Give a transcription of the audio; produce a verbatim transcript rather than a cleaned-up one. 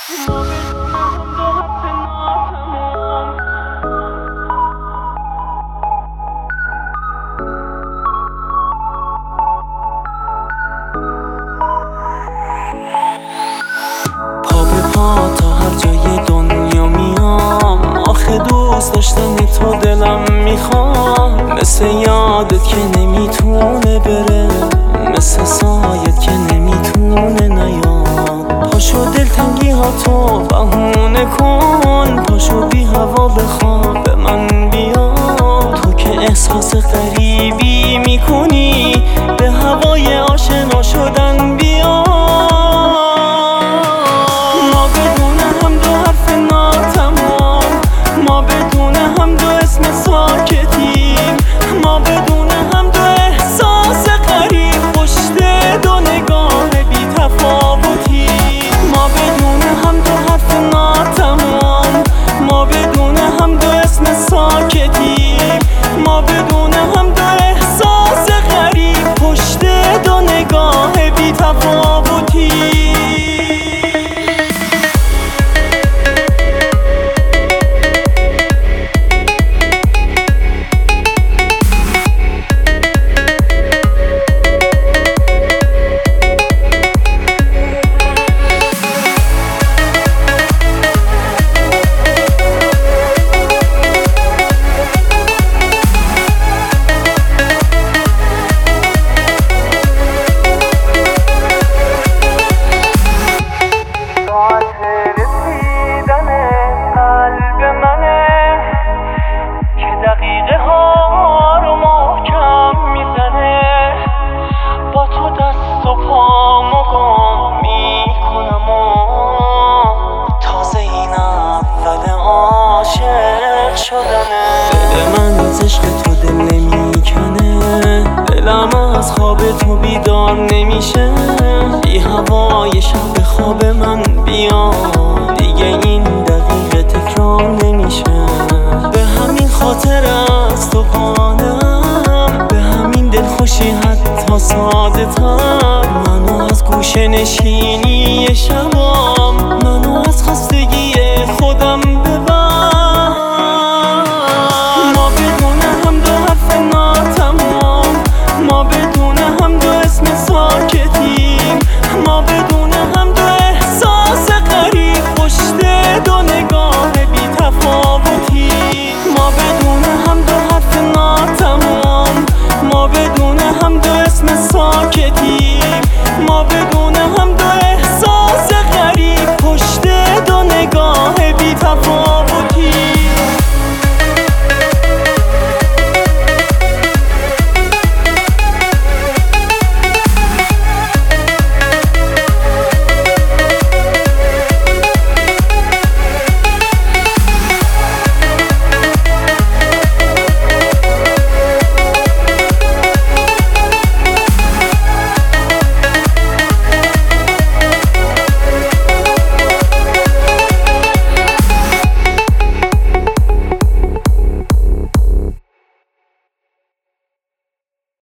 پا به پا تا هر جای دنیا میام، آخه دوست داشتن تو دلم میخوام. مثل یادت که نمیتونه بره، مثل سایت که نمیتونه نیاد. پاشو دلتنگی ها تو بهونه کن، پاشو بی هوا بخواب به من بیا. تو که احساس غریبی میکنی، به هوای آشنا شدن بیا. ما بدون هم دو حرف ناتمام، ما بدون هم دو اسم ساکتیم، ما بدون هم دو احساس غریب پشت دو نگاه بی تفاوتی. ما بدون هم دو حرف ناتمام، ما بدون هم دو اسم ساکتیم، ما بدون هم دو احساس غریب پشت دو نگاه بی تفاوتی. دقیقه ها رو محکم میزنه، با تو دست و پامو گم میکنم و تازه این اول عاشق شدنه. دل من از عشق تو دل نمیکنه، دلم از خواب تو بیدار نمیشه. بی هوای شب به خواب من بیا، دیگه این دقیقه تکرار نمیشه. به همین خاطر از تو قانم، به همین دلخوشی حتی ساده تر منو از گوشه نشینی